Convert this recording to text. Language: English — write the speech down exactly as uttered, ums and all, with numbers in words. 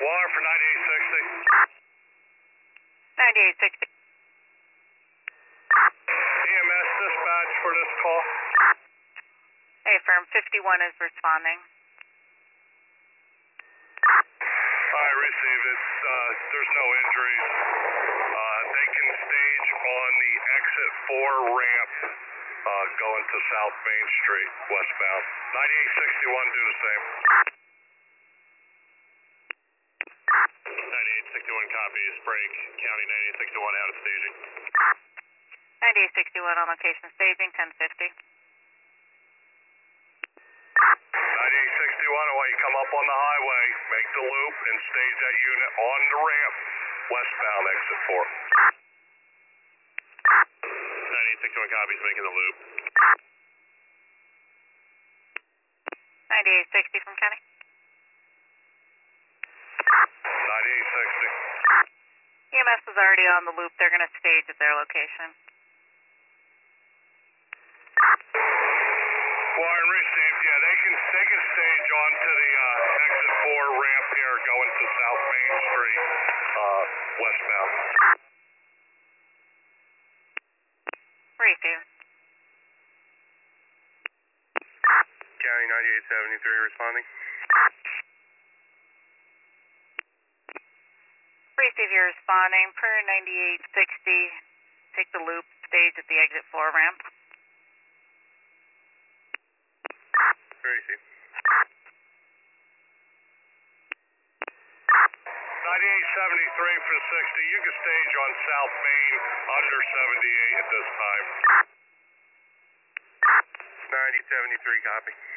Water for ninety-eight sixty. ninety-eight sixty. E M S dispatch for this call. Hey, firm fifty-one is responding. I received it. Uh, there's no injuries. Uh, they can stage on the exit four ramp uh, going to South Main Street, westbound. ninety-eight sixty-one, do the same. ninety-eight sixty-one copies. Break. County ninety-eight sixty-one out of staging. ninety-eight sixty-one on location staging, ten fifty. ninety-eight sixty-one, I want you to come up on the highway, make the loop, and stage that unit on the ramp, westbound exit four. ninety-eight sixty-one copies, making the loop. ninety-eight sixty from County. ninety-eight sixty. E M S is already on the loop. They're going to stage at their location. Warren received. Yeah, they can they can stage onto the uh, exit four ramp here, going to South Main Street, uh, westbound. Receive. County ninety-eight seventy-three responding. Receive, you're responding per ninety-eight sixty. Take the loop, stage at the exit four ramp. Receive. ninety-eight seventy-three for sixty. You can stage on South Main under seventy-eight at this time. ninety seventy-three, copy.